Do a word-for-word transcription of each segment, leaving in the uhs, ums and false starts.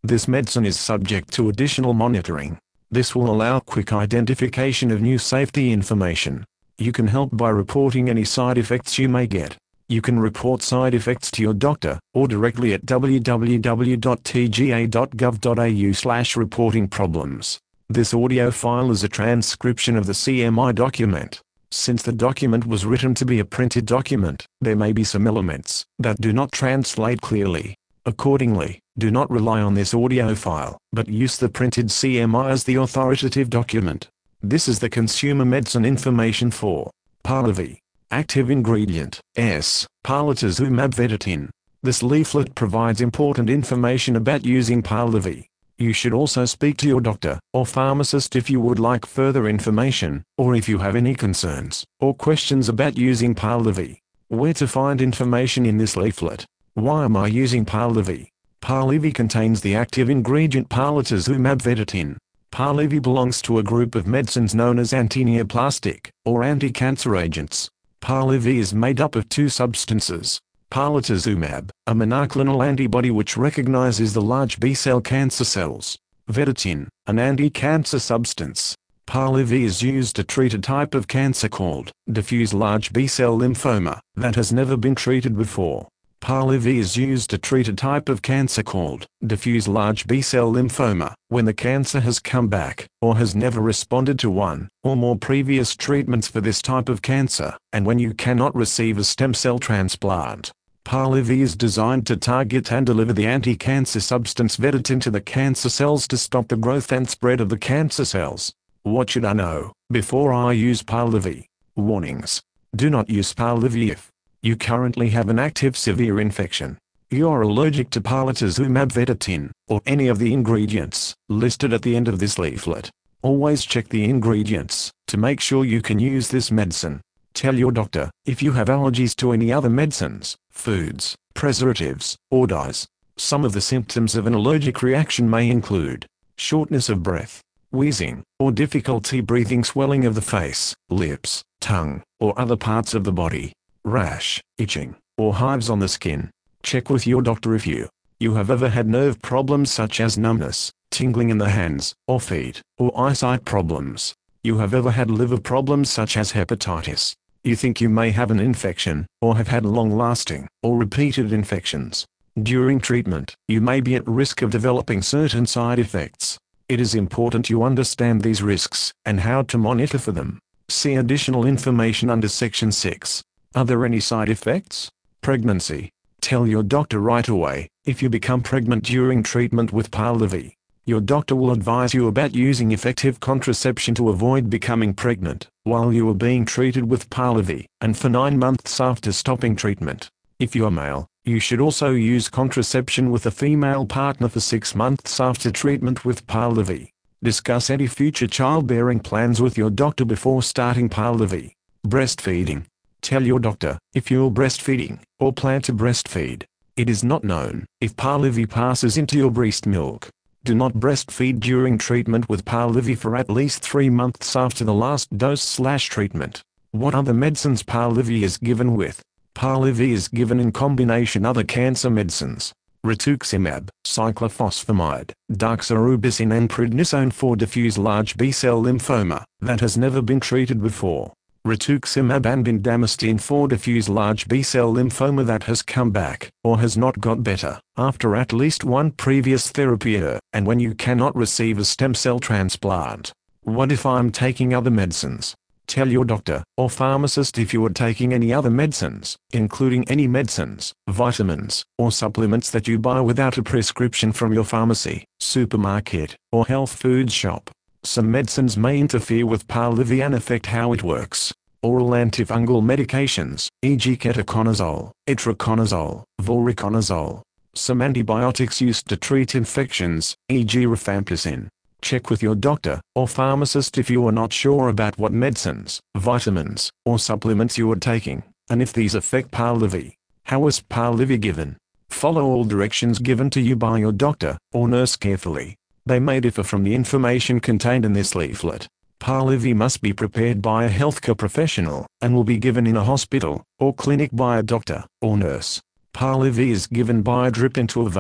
This medicine is subject to additional monitoring. This will allow quick identification of new safety information. You can help by reporting any side effects you may get. You can report side effects to your doctor, or directly at w w w dot t g a dot gov dot a u slash reporting problems. This audio file is a transcription of the C M I document. Since the document was written to be a printed document, there may be some elements that do not translate clearly. Accordingly, do not rely on this audio file, but use the printed C M I as the authoritative document. This is the consumer medicine information for Parlivy. Active ingredient, S. Parlitazumab vedotin. This leaflet provides important information about using Parlivy. You should also speak to your doctor or pharmacist if you would like further information, or if you have any concerns or questions about using Parlivy. Where to find information in this leaflet? Why am I using Parlivy? Parlivy contains the active ingredient parlitazumab vedotin. Parlivy belongs to a group of medicines known as antineoplastic, or anti-cancer agents. Parlivy is made up of two substances. Parlitazumab, a monoclonal antibody which recognizes the large B-cell cancer cells. Vedotin, an anti-cancer substance. Parlivy is used to treat a type of cancer called diffuse large B-cell lymphoma that has never been treated before. Parlivy is used to treat a type of cancer called diffuse large B-cell lymphoma when the cancer has come back or has never responded to one or more previous treatments for this type of cancer, and when you cannot receive a stem cell transplant. Parlivy is designed to target and deliver the anti-cancer substance vedotin to the cancer cells to stop the growth and spread of the cancer cells. What should I know before I use Parlivy? Warnings. Do not use Parlivy if you currently have an active severe infection, you are allergic to parlitazumab vedotin, or any of the ingredients listed at the end of this leaflet. Always check the ingredients to make sure you can use this medicine. Tell your doctor if you have allergies to any other medicines, foods, preservatives, or dyes. Some of the symptoms of an allergic reaction may include shortness of breath, wheezing, or difficulty breathing, swelling of the face, lips, tongue, or other parts of the body, rash, itching, or hives on the skin. Check with your doctor if you, you have ever had nerve problems such as numbness, tingling in the hands or feet, or eyesight problems. You have ever had liver problems such as hepatitis. You think you may have an infection, or have had long-lasting, or repeated infections. During treatment, you may be at risk of developing certain side effects. It is important you understand these risks, and how to monitor for them. See additional information under Section six. Are there any side effects? Pregnancy. Tell your doctor right away if you become pregnant during treatment with Parlivy. Your doctor will advise you about using effective contraception to avoid becoming pregnant while you are being treated with Parlivy, and for nine months after stopping treatment. If you are male, you should also use contraception with a female partner for six months after treatment with Parlivy. Discuss any future childbearing plans with your doctor before starting Parlivy. Breastfeeding. Tell your doctor if you're breastfeeding or plan to breastfeed. It is not known if Parlivy passes into your breast milk. Do not breastfeed during treatment with Parlivy for at least three months after the last dose/treatment. What other medicines Parlivy is given with? Parlivy is given in combination other cancer medicines. Rituximab, cyclophosphamide, doxorubicin and prednisone for diffuse large B-cell lymphoma that has never been treated before. Rituximab and bendamustine for diffuse large B-cell lymphoma that has come back, or has not got better, after at least one previous therapy, and when you cannot receive a stem cell transplant. What if I'm taking other medicines? Tell your doctor or pharmacist if you are taking any other medicines, including any medicines, vitamins, or supplements that you buy without a prescription from your pharmacy, supermarket, or health food shop. Some medicines may interfere with Parlivy and affect how it works. Oral antifungal medications, for example ketoconazole, itraconazole, voriconazole. Some antibiotics used to treat infections, for example rifampicin. Check with your doctor or pharmacist if you are not sure about what medicines, vitamins, or supplements you are taking, and if these affect Parlivy. How is Parlivy given? Follow all directions given to you by your doctor or nurse carefully. They may differ from the information contained in this leaflet. Parlivy must be prepared by a healthcare professional, and will be given in a hospital or clinic by a doctor or nurse. Parlivy is given by a drip into a vein.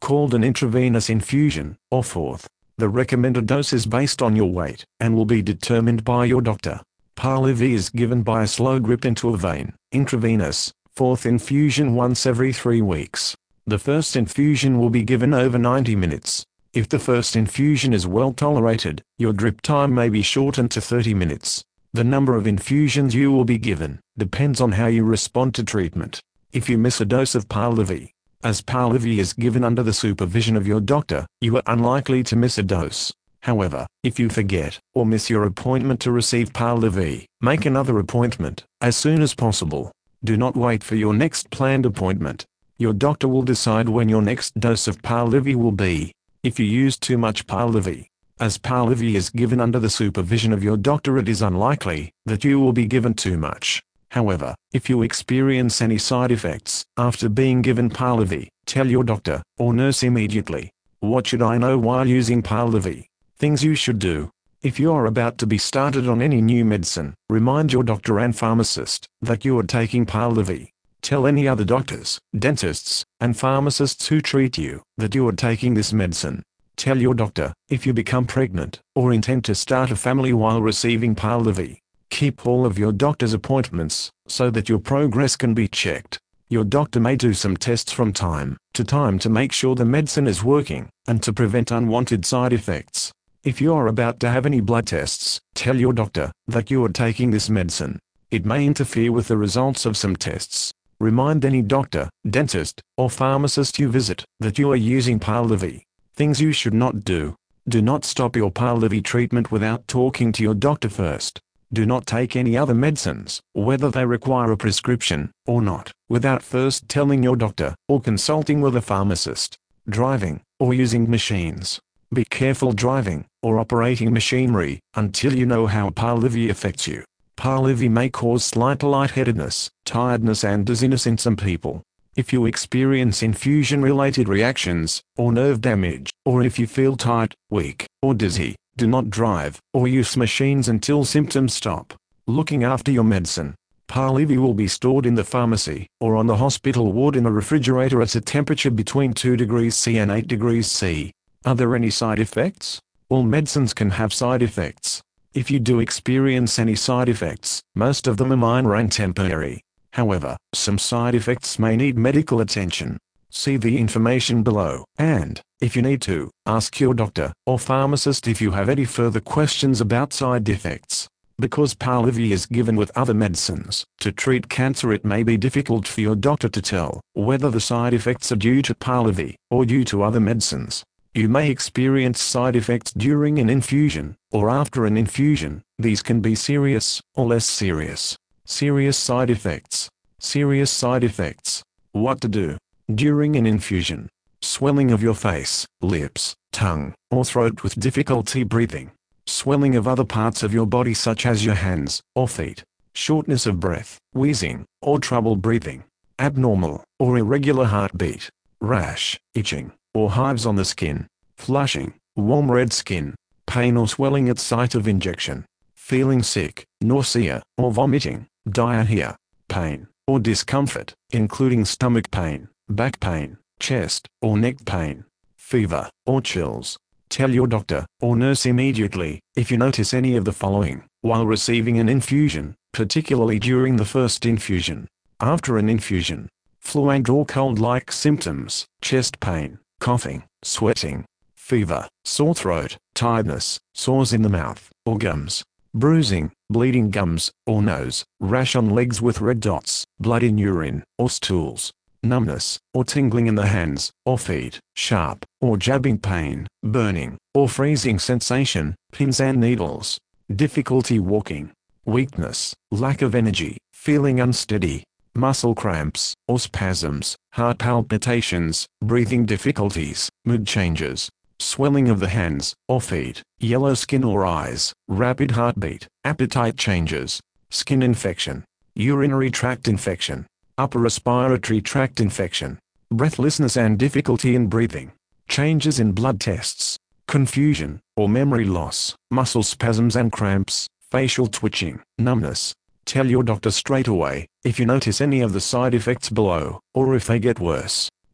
called an intravenous infusion, or fourth. The recommended dose is based on your weight, and will be determined by your doctor. Parlivy is given by a slow drip into a vein, intravenous, fourth infusion once every three weeks. The first infusion will be given over ninety minutes. If the first infusion is well tolerated, your drip time may be shortened to thirty minutes. The number of infusions you will be given depends on how you respond to treatment. If you miss a dose of Parlivy, as Parlivy is given under the supervision of your doctor, you are unlikely to miss a dose. However, if you forget or miss your appointment to receive Parlivy, make another appointment as soon as possible. Do not wait for your next planned appointment. Your doctor will decide when your next dose of Parlivy will be. If you use too much Parlivy, as Parlivy is given under the supervision of your doctor, it is unlikely that you will be given too much. However, if you experience any side effects after being given Parlivy, tell your doctor or nurse immediately. What should I know while using Parlivy? Things you should do. If you are about to be started on any new medicine, remind your doctor and pharmacist that you are taking Parlivy. Tell any other doctors, dentists, and pharmacists who treat you that you are taking this medicine. Tell your doctor if you become pregnant or intend to start a family while receiving Parlivy. Keep all of your doctor's appointments so that your progress can be checked. Your doctor may do some tests from time to time to make sure the medicine is working and to prevent unwanted side effects. If you are about to have any blood tests, tell your doctor that you are taking this medicine. It may interfere with the results of some tests. Remind any doctor, dentist, or pharmacist you visit that you are using Parlivy. Things you should not do. Do not stop your Parlivy treatment without talking to your doctor first. Do not take any other medicines, whether they require a prescription or not, without first telling your doctor or consulting with a pharmacist. Driving or using machines. Be careful driving or operating machinery until you know how Parlivy affects you. Parlivy may cause slight lightheadedness, tiredness and dizziness in some people. If you experience infusion-related reactions, or nerve damage, or if you feel tired, weak, or dizzy, do not drive or use machines until symptoms stop. Looking after your medicine. Parlivy will be stored in the pharmacy or on the hospital ward in a refrigerator at a temperature between two degrees C and eight degrees C. Are there any side effects? All medicines can have side effects. If you do experience any side effects, most of them are minor and temporary. However, some side effects may need medical attention. See the information below, and, if you need to, ask your doctor or pharmacist if you have any further questions about side effects. Because Parlivy is given with other medicines to treat cancer, it may be difficult for your doctor to tell whether the side effects are due to Parlivy or due to other medicines. You may experience side effects during an infusion or after an infusion. These can be serious or less serious. Serious side effects. Serious side effects. What to do during an infusion. Swelling of your face, lips, tongue, or throat with difficulty breathing. Swelling of other parts of your body such as your hands or feet. Shortness of breath, wheezing, or trouble breathing. Abnormal or irregular heartbeat. Rash, itching, or hives on the skin. Flushing, warm red skin. Pain or swelling at site of injection. Feeling sick, nausea, or vomiting. Diarrhea, pain, or discomfort, including stomach pain, back pain, chest or neck pain. Fever, or chills. Tell your doctor or nurse immediately if you notice any of the following while receiving an infusion, particularly during the first infusion. After an infusion. Flu and or cold-like symptoms, chest pain, coughing, sweating, fever, sore throat, tiredness, sores in the mouth or gums, bruising, bleeding gums or nose, rash on legs with red dots, blood in urine or stools, numbness or tingling in the hands or feet, sharp or jabbing pain, burning or freezing sensation, pins and needles, difficulty walking, weakness, lack of energy, feeling unsteady, muscle cramps or spasms, heart palpitations, breathing difficulties, mood changes, swelling of the hands or feet, yellow skin or eyes, rapid heartbeat, appetite changes, skin infection, urinary tract infection, upper respiratory tract infection, breathlessness and difficulty in breathing, changes in blood tests, confusion or memory loss, muscle spasms and cramps, facial twitching, numbness. Tell your doctor straight away if you notice any of the side effects below, or if they get worse.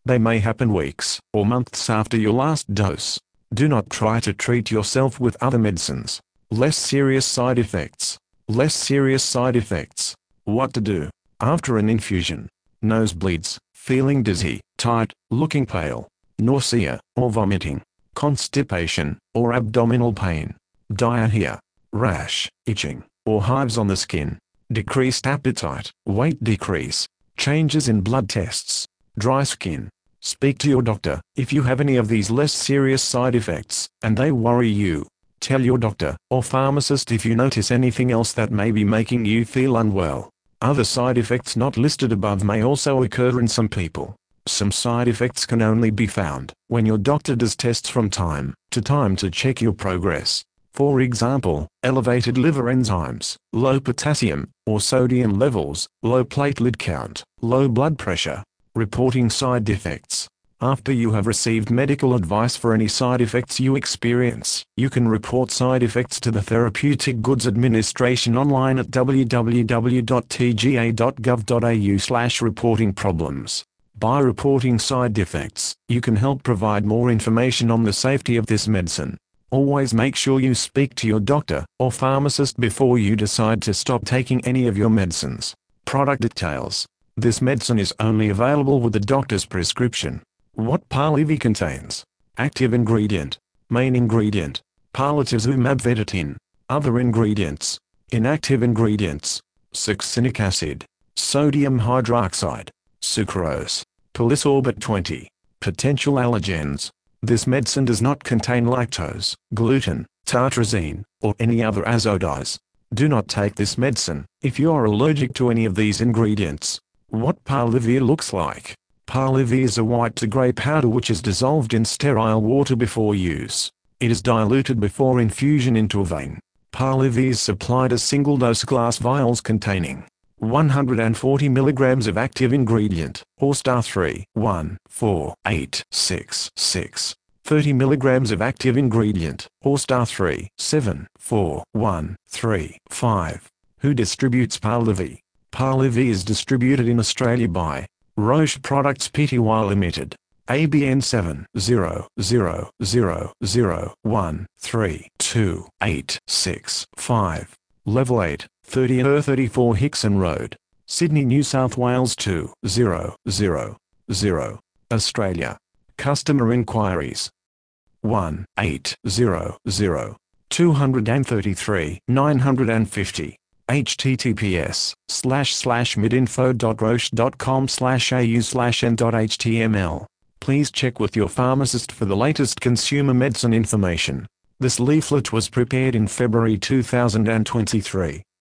They may happen weeks or months after your last dose. Do not try to treat yourself with other medicines. Less serious side effects. Less serious side effects. What to do after an infusion? Nosebleeds, feeling dizzy, tired, looking pale, nausea or vomiting, constipation or abdominal pain, diarrhea, rash, itching, or hives on the skin, decreased appetite, weight decrease, changes in blood tests, dry skin. Speak to your doctor if you have any of these less serious side effects and they worry you. Tell your doctor or pharmacist if you notice anything else that may be making you feel unwell. Other side effects not listed above may also occur in some people. Some side effects can only be found when your doctor does tests from time to time to check your progress. For example, elevated liver enzymes, low potassium or sodium levels, low platelet count, low blood pressure. Reporting side effects. After you have received medical advice for any side effects you experience, you can report side effects to the Therapeutic Goods Administration online at w w w dot t g a dot gov dot a u slash reporting problems. By reporting side effects, you can help provide more information on the safety of this medicine. Always make sure you speak to your doctor or pharmacist before you decide to stop taking any of your medicines. Product details. This medicine is only available with a doctor's prescription. What Parlivy contains. Active ingredient. Main ingredient. Palatuzumab vedotin. Other ingredients. Inactive ingredients. Succinic acid. Sodium hydroxide. Sucrose. Palisorbate twenty. Potential allergens. This medicine does not contain lactose, gluten, tartrazine, or any other azodyes. Do not take this medicine if you are allergic to any of these ingredients. What Parlivy looks like. Parlivy is a white to grey powder which is dissolved in sterile water before use. It is diluted before infusion into a vein. Parlivy is supplied as single-dose glass vials containing one hundred forty milligrams of active ingredient, or star three, one, four, eight, six, six. thirty milligrams of active ingredient, or star three, seven, four, one, three, five. Who distributes Parlivy? Parlivy is distributed in Australia by Roche Products Pty Limited. A B N seven zero zero zero zero one three two eight six five. Level eight, thirty and thirty-four Hickson Road, Sydney, New South Wales two zero zero zero. Australia. Customer inquiries. one eight zero zero two three three nine five zero. https slash slash midinfo dot roche dot com slash au slash n dot html. Please check with your pharmacist for the latest consumer medicine information. This leaflet was prepared in February two thousand twenty-three.